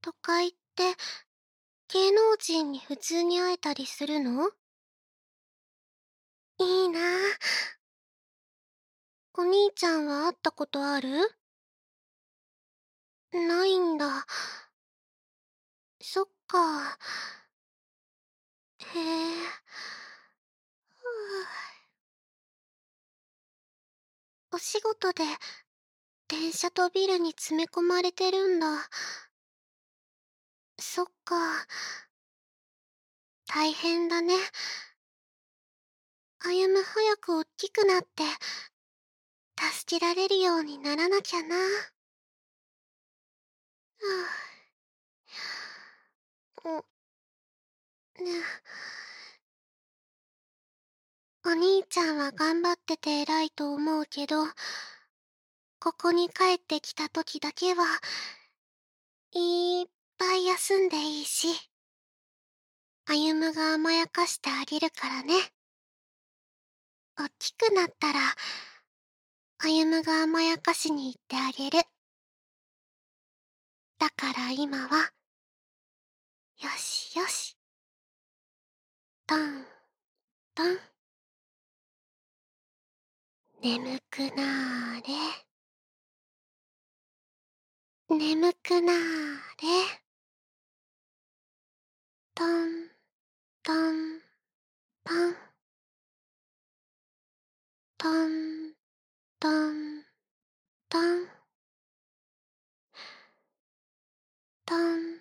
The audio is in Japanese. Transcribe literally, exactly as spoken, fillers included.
都会って芸能人に普通に会えたりするの？いいなぁ。お兄ちゃんは会ったことある？ないんだ。そっか。へえ。ふぅ。お仕事で電車とビルに詰め込まれてるんだ。そっか。大変だね。歩夢早くおっきくなって助けられるようにならなきゃな。はぁ。ん、ね。お兄ちゃんは頑張ってて偉いと思うけど、ここに帰ってきた時だけは、いっぱい休んでいいし、歩夢が甘やかしてあげるからね。おっきくなったら、歩夢が甘やかしに行ってあげる。だから今は、よしよし。トン、トン。眠くなーれ。眠くなーれ。トン、トン、トン。トン、トン、トン。トン。